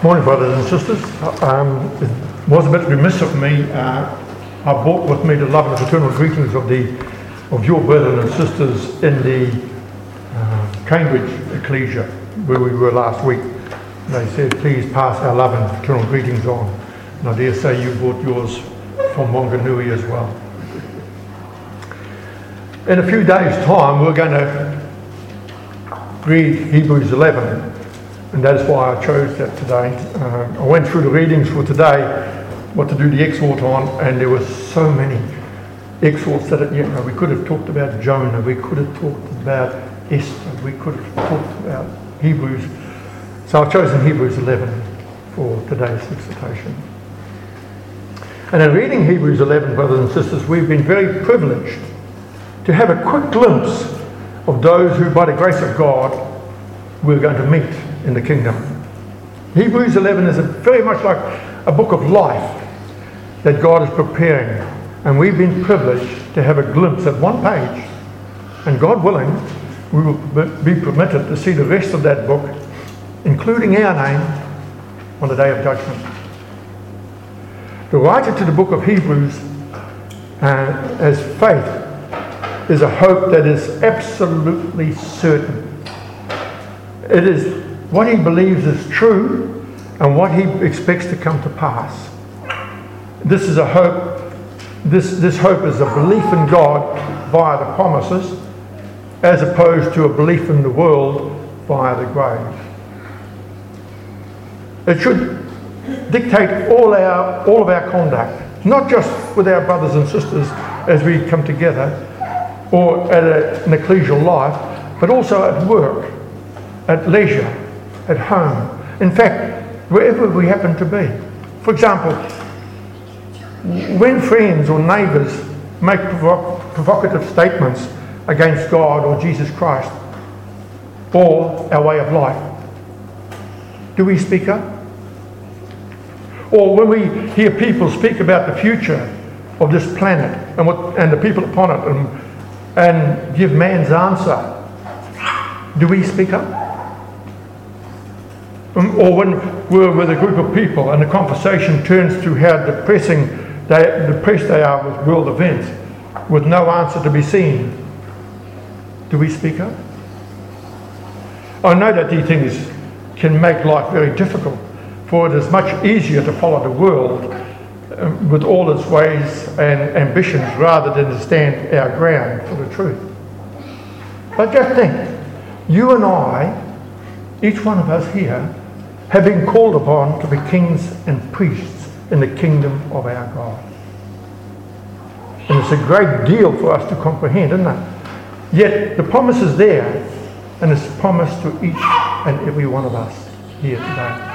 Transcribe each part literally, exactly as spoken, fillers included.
Morning, brothers and sisters. Um, it was a bit remiss of me. Uh, I brought with me the love and fraternal greetings of the of your brothers and sisters in the uh, Cambridge Ecclesia, where we were last week. They said, please pass our love and fraternal greetings on. And I dare say you brought yours from Wanganui as well. In a few days' time, we're going to read Hebrews eleven. And that is why I chose that today. Uh, I went through the readings for today, what to do the exhort on, and there were so many exhorts that, you know, we could have talked about Jonah, we could have talked about Esther, we could have talked about Hebrews. So I've chosen Hebrews eleven for today's exhortation. And in reading Hebrews eleven, brothers and sisters, we've been very privileged to have a quick glimpse of those who, by the grace of God, we're going to meet in the kingdom. Hebrews eleven is a very much like a book of life that God is preparing, and we've been privileged to have a glimpse at one page, and God willing, we will be permitted to see the rest of that book, including our name, on the day of judgment. The writer to the book of Hebrews uh, as faith is a hope that is absolutely certain. It is what he believes is true and what he expects to come to pass. This is a hope, this, this hope is a belief in God via the promises, as opposed to a belief in the world via the grave. It should dictate all our all of our conduct, not just with our brothers and sisters as we come together or at a, an ecclesial life, but also at work, at leisure, at home, in fact, wherever we happen to be. For example, when friends or neighbours make provo- provocative statements against God or Jesus Christ or our way of life, do we speak up? Or when we hear people speak about the future of this planet and what and the people upon it and, and give man's answer, do we speak up? Or when we're with a group of people and the conversation turns to how depressing they, depressed they are with world events, with no answer to be seen, do we speak up? I know that these things can make life very difficult, for it is much easier to follow the world um, with all its ways and ambitions rather than to stand our ground for the truth. But just think, you and I, each one of us here, have been called upon to be kings and priests in the kingdom of our God. And it's a great deal for us to comprehend, isn't it? Yet the promise is there, and it's promised to each and every one of us here today.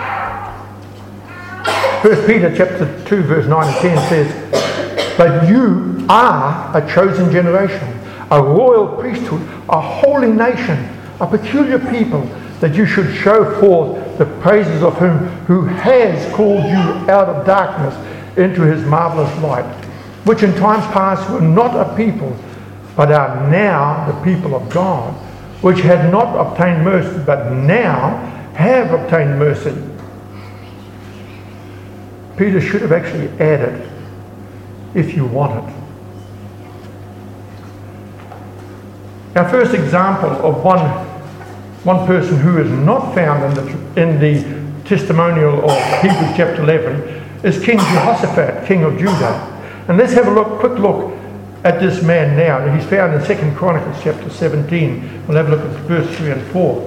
First Peter chapter two, verse nine and ten says, but you are a chosen generation, a royal priesthood, a holy nation, a peculiar people, that you should show forth the praises of him who has called you out of darkness into his marvellous light, which in times past were not a people, but are now the people of God, which had not obtained mercy, but now have obtained mercy. Peter should have actually added, if you want it. Our first example of one One person who is not found in the, in the testimonial of Hebrews chapter eleven is King Jehoshaphat, king of Judah. And let's have a look, quick look at this man now. He's found in Second Chronicles chapter seventeen. We'll have a look at verse three and four.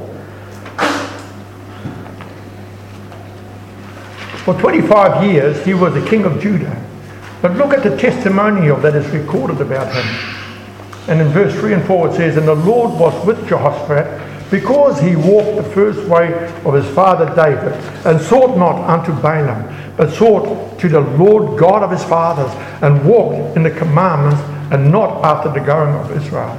For twenty-five years he was the king of Judah. But look at the testimonial that is recorded about him. And in verse three and four it says, and the Lord was with Jehoshaphat, because he walked the first way of his father David, and sought not unto Balaam, but sought to the Lord God of his fathers, and walked in the commandments, and not after the going of Israel.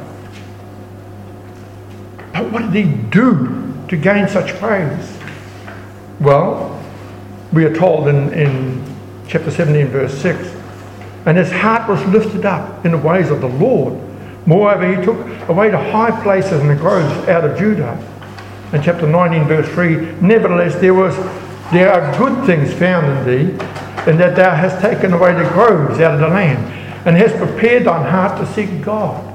But what did he do to gain such praise? Well, we are told in, in chapter seventeen, verse six, and his heart was lifted up in the ways of the Lord. Moreover, he took away the high places and the groves out of Judah. In chapter nineteen, verse three, nevertheless, there was There are good things found in thee, in that thou hast taken away the groves out of the land, and hast prepared thine heart to seek God.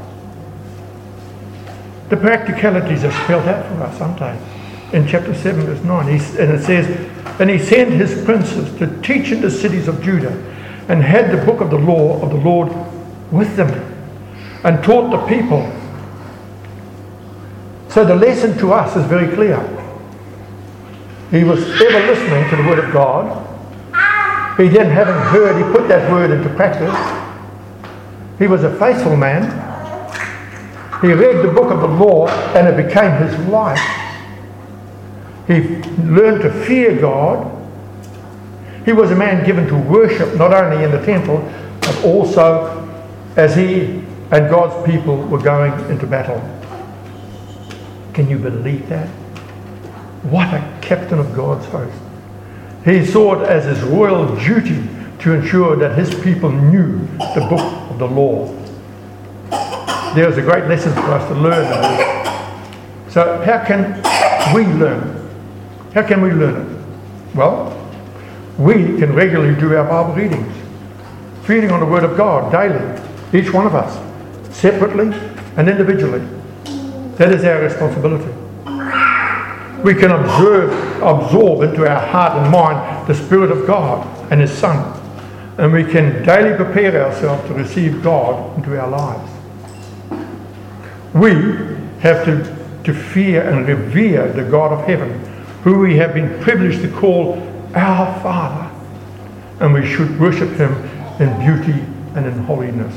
The practicalities are spelled out for us, aren't they? In chapter seven, verse nine, He's, and it says, and he sent his princes to teach in the cities of Judah, and had the book of the law of the Lord with them, and taught the people. So the lesson to us is very clear. He was ever listening to the word of God. He then, having heard, he put that word into practice. He was a faithful man. He read the book of the law, and it became his life. He learned to fear God. He was a man given to worship, not only in the temple, but also as he and God's people were going into battle. Can you believe that? What a captain of God's host. He saw it as his royal duty to ensure that his people knew the book of the law. There is a great lesson for us to learn in this. So how can we learn? How can we learn it? Well, we can regularly do our Bible readings, feeding on the Word of God daily, each one of us, separately and individually. That is our responsibility. We can observe, absorb into our heart and mind the Spirit of God and His Son, and we can daily prepare ourselves to receive God into our lives. We have to, to fear and revere the God of heaven, who we have been privileged to call our Father, and we should worship Him in beauty and in holiness.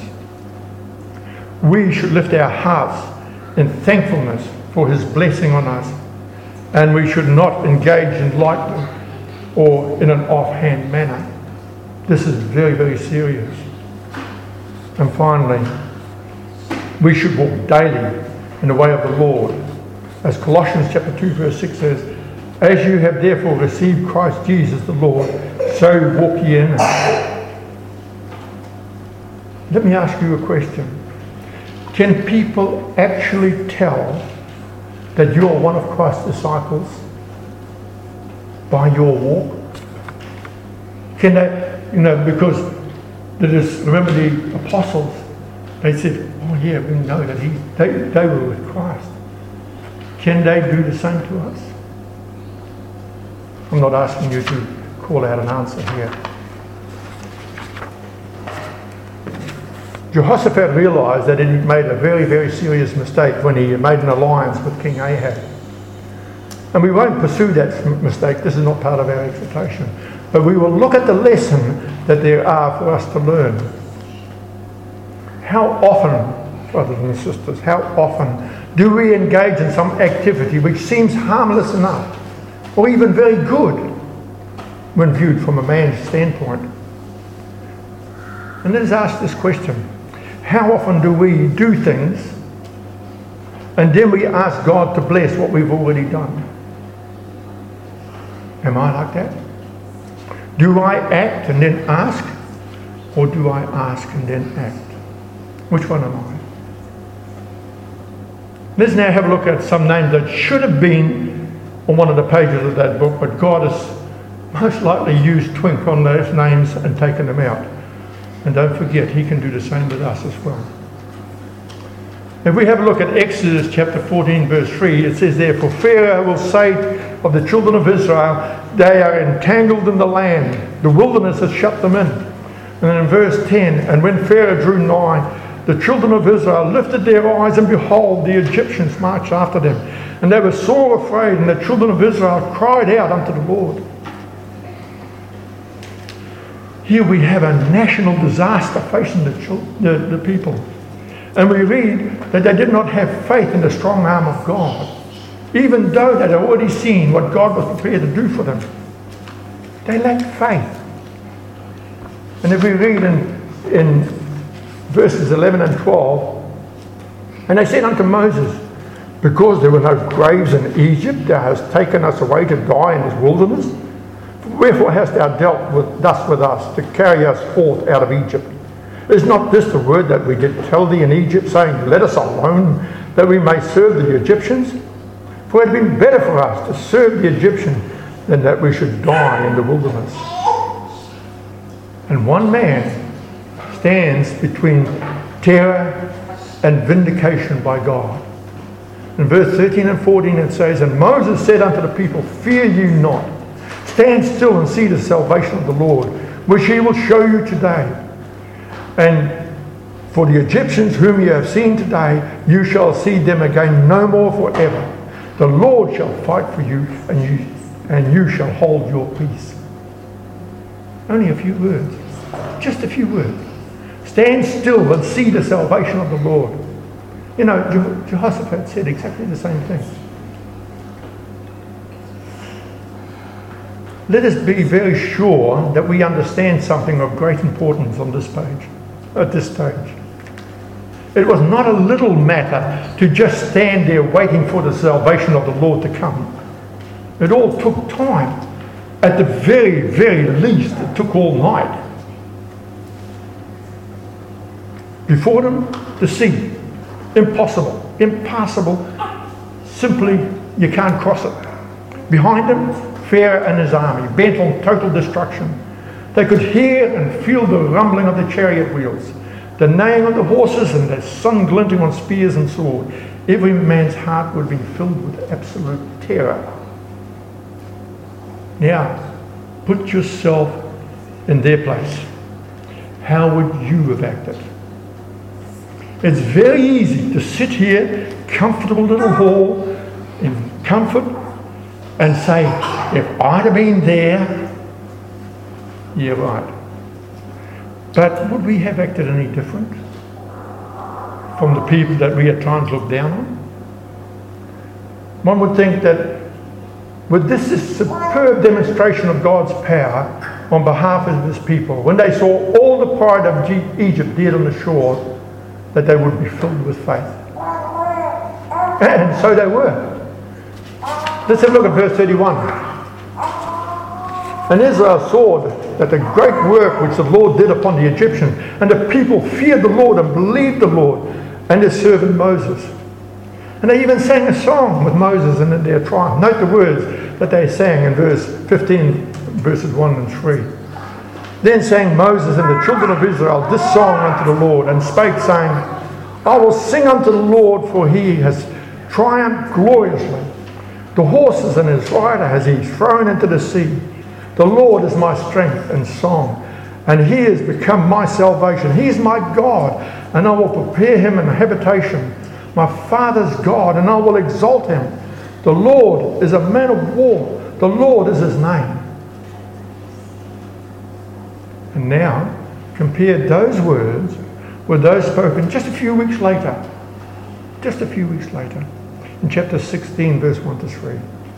We should lift our hearts in thankfulness for His blessing on us, and we should not engage in lightly or in an offhand manner. This is very, very serious. And finally, we should walk daily in the way of the Lord. As Colossians chapter two verse six says, as you have therefore received Christ Jesus the Lord, so walk ye in him. Let me ask you a question. Can people actually tell that you are one of Christ's disciples by your walk? Can they, you know, because there is, remember the apostles, they said, oh yeah, we know that he, they, they were with Christ. Can they do the same to us? I'm not asking you to call out an answer here. Jehoshaphat realised that he made a very, very serious mistake when he made an alliance with King Ahab. And we won't pursue that mistake. This is not part of our exhortation. But we will look at the lesson that there are for us to learn. How often, brothers and sisters, how often do we engage in some activity which seems harmless enough, or even very good, when viewed from a man's standpoint? And let us ask this question. How often do we do things and then we ask God to bless what we've already done? Am I like that? Do I act and then ask, or do I ask and then act? Which one am I? Let's now have a look at some names that should have been on one of the pages of that book, but God has most likely used twink on those names and taken them out. And don't forget, He can do the same with us as well. If we have a look at Exodus chapter fourteen verse three, it says there, for Pharaoh will say of the children of Israel, they are entangled in the land, the wilderness has shut them in. And then in verse ten, and when Pharaoh drew nigh, the children of Israel lifted their eyes, and behold, the Egyptians marched after them. And they were sore afraid, and the children of Israel cried out unto the Lord. Here we have a national disaster facing the, the, the people. And we read that they did not have faith in the strong arm of God, even though they had already seen what God was prepared to do for them. They lacked faith. And if we read in, in verses eleven and twelve, and they said unto Moses, because there were no graves in Egypt, thou hast taken us away to die in this wilderness. Wherefore hast thou dealt with, thus with us, to carry us forth out of Egypt? Is not this the word that we did tell thee in Egypt, saying, let us alone, that we may serve the Egyptians? For it had been better for us to serve the Egyptians than that we should die in the wilderness. And one man stands between terror and vindication by God. In verse thirteen and fourteen it says, "And Moses said unto the people, Fear you not. Stand still and see the salvation of the Lord, which he will show you today. And for the Egyptians whom you have seen today, you shall see them again no more forever. The Lord shall fight for you, and you, and you shall hold your peace." Only a few words. Just a few words. Stand still and see the salvation of the Lord. You know, Je- Jehoshaphat said exactly the same thing. Let us be very sure that we understand something of great importance on this page, at this stage. It was not a little matter to just stand there waiting for the salvation of the Lord to come. It all took time. At the very, very least, it took all night. Before them, the sea. Impossible. Impassable. Simply, you can't cross it. Behind them, Pharaoh and his army, bent on total destruction. They could hear and feel the rumbling of the chariot wheels, the neighing of the horses, and the sun glinting on spears and sword. Every man's heart would be filled with absolute terror. Now, put yourself in their place. How would you have acted? It's very easy to sit here, comfortable little hall, in comfort, and say, if I'd have been there, yeah, right. But would we have acted any different from the people that we at times look down on? One would think that with this superb demonstration of God's power on behalf of his people, when they saw all the pride of Egypt dead on the shore, that they would be filled with faith. And so they were. Let's have a look at verse thirty-one. "And Israel saw that the great work which the Lord did upon the Egyptians, and the people feared the Lord and believed the Lord and his servant Moses." And they even sang a song with Moses and in their triumph. Note the words that they sang in verse fifteen, verses one and three. "Then sang Moses and the children of Israel this song unto the Lord, and spake, saying, I will sing unto the Lord, for he has triumphed gloriously. The horses and his rider has he thrown into the sea. The Lord is my strength and song, and he has become my salvation. He is my God, and I will prepare him an habitation, my father's God, and I will exalt him. The Lord is a man of war. The Lord is his name." And now, compare those words with those spoken just a few weeks later. Just a few weeks later. In chapter sixteen, verse one to three.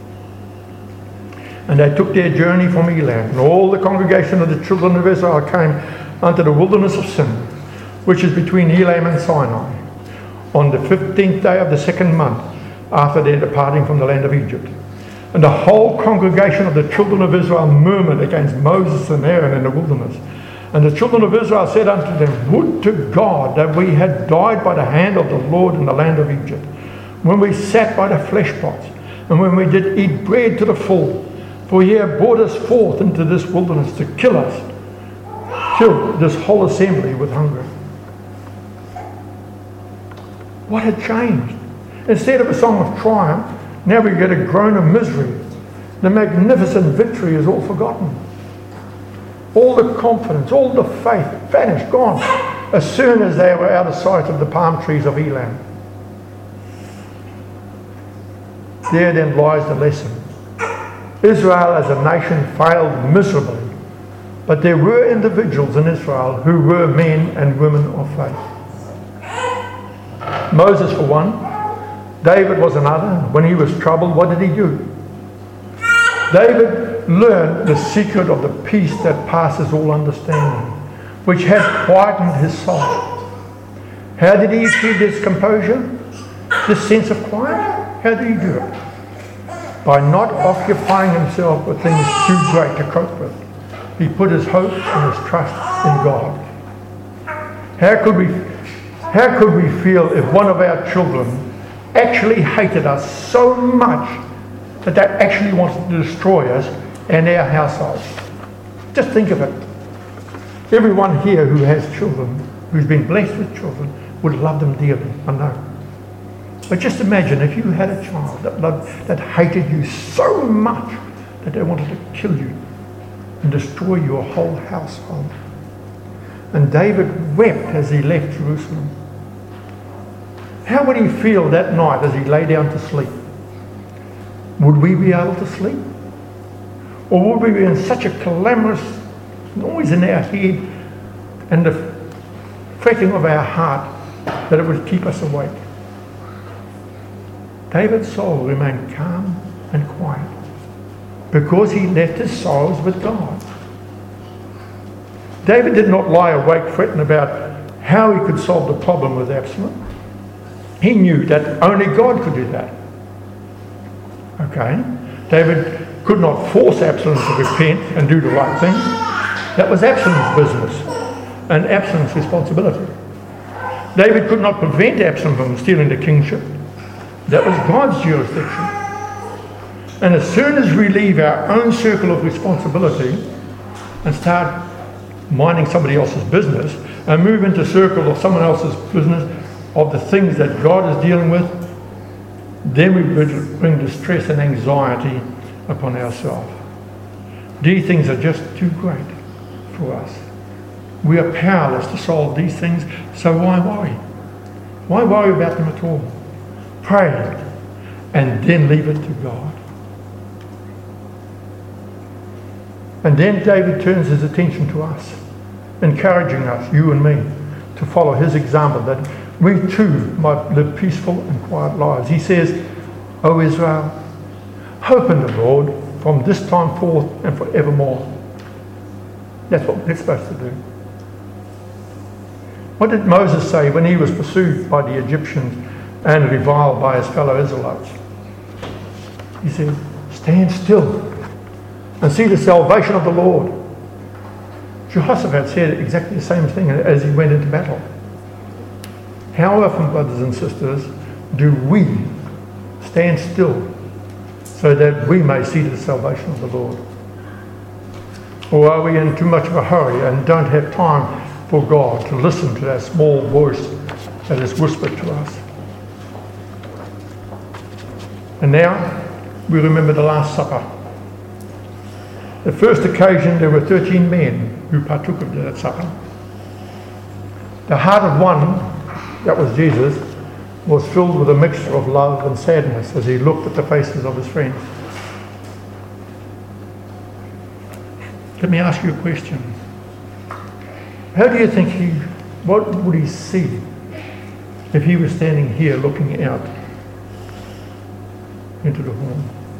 "And they took their journey from Elam, and all the congregation of the children of Israel came unto the wilderness of Sin, which is between Elam and Sinai, on the fifteenth day of the second month after their departing from the land of Egypt. And the whole congregation of the children of Israel murmured against Moses and Aaron in the wilderness. And the children of Israel said unto them, Would to God that we had died by the hand of the Lord in the land of Egypt, when we sat by the flesh pots, and when we did eat bread to the full. For he hath brought us forth into this wilderness to kill us, kill this whole assembly with hunger." What had changed? Instead of a song of triumph, now we get a groan of misery. The magnificent victory is all forgotten. All the confidence, all the faith vanished, gone, as soon as they were out of sight of the palm trees of Elam. There then lies the lesson. Israel as a nation failed miserably, but there were individuals in Israel who were men and women of faith. Moses for one, David was another. When he was troubled, what did he do? David learned the secret of the peace that passes all understanding, which had quietened his soul. How did he achieve this composure? This sense of quiet? How did he do it? By not occupying himself with things too great to cope with. He put his hope and his trust in God. How could we, how could we feel if one of our children actually hated us so much that they actually wanted to destroy us and our households. Just think of it. Everyone here who has children, who's been blessed with children, would love them dearly, I know. But just imagine if you had a child that loved, that hated you so much that they wanted to kill you and destroy your whole household. And David wept as he left Jerusalem. How would he feel that night as he lay down to sleep? Would we be able to sleep? Or would we be in such a clamorous noise in our head and the fretting of our heart that it would keep us awake? David's soul remained calm and quiet because he left his sorrows with God. David did not lie awake fretting about how he could solve the problem with Absalom. He knew that only God could do that. Okay? David could not force Absalom to repent and do the right thing. That was Absalom's business and Absalom's responsibility. David could not prevent Absalom from stealing the kingship. That was God's jurisdiction. And as soon as we leave our own circle of responsibility and start minding somebody else's business and move into circle of someone else's business of the things that God is dealing with, then we bring distress and anxiety upon ourselves. These things are just too great for us. We are powerless to solve these things, so why worry? Why worry about them at all? Pray and then leave it to God. And then David turns his attention to us, encouraging us, you and me, to follow his example, that we too might live peaceful and quiet lives. He says, O Israel, hope in the Lord from this time forth and forevermore. That's what we're supposed to do. What did Moses say when he was pursued by the Egyptians and reviled by his fellow Israelites? He said, stand still and see the salvation of the Lord. Jehoshaphat said exactly the same thing as he went into battle. How often, brothers and sisters, do we stand still so that we may see the salvation of the Lord? Or are we in too much of a hurry and don't have time for God to listen to that small voice that is whispered to us? And now we remember the Last Supper. The first occasion there were thirteen men who partook of that supper. The heart of one, that was Jesus, was filled with a mixture of love and sadness as he looked at the faces of his friends. Let me ask you a question. How do you think he, what would he see if he was standing here looking out into the hall?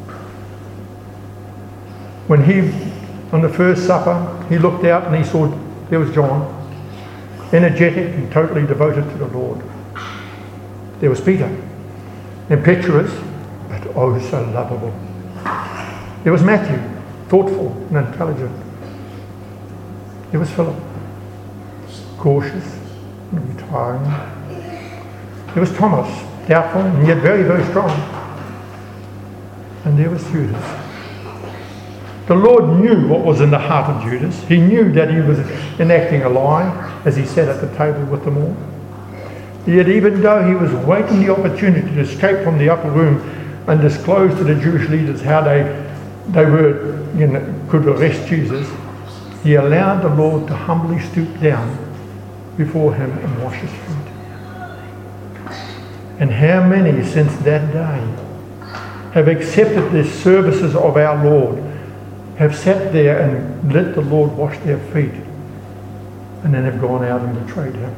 When he, on the first supper, he looked out and he saw there was John, energetic and totally devoted to the Lord. There was Peter, impetuous, but oh so lovable. There was Matthew, thoughtful and intelligent. There was Philip, cautious and retiring. There was Thomas, doubtful and yet very, very strong. And there was Judas. The Lord knew what was in the heart of Judas. He knew that he was enacting a lie as he sat at the table with them all. Yet even though he was waiting the opportunity to escape from the upper room and disclose to the Jewish leaders how they, they were, you know, could arrest Jesus, he allowed the Lord to humbly stoop down before him and wash his feet. And how many since that day have accepted the services of our Lord, have sat there and let the Lord wash their feet, and then have gone out and betrayed him?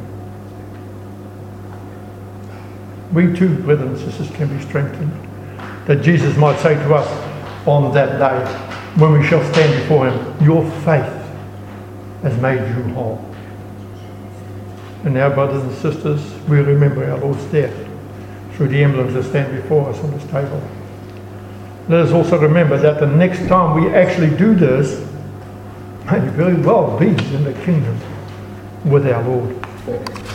We too, brothers and sisters, can be strengthened, that Jesus might say to us on that day, when we shall stand before him, your faith has made you whole. And now, brothers and sisters, we remember our Lord's death through the emblems that stand before us on this table. Let us also remember that the next time we actually do this may very well be in the kingdom with our Lord.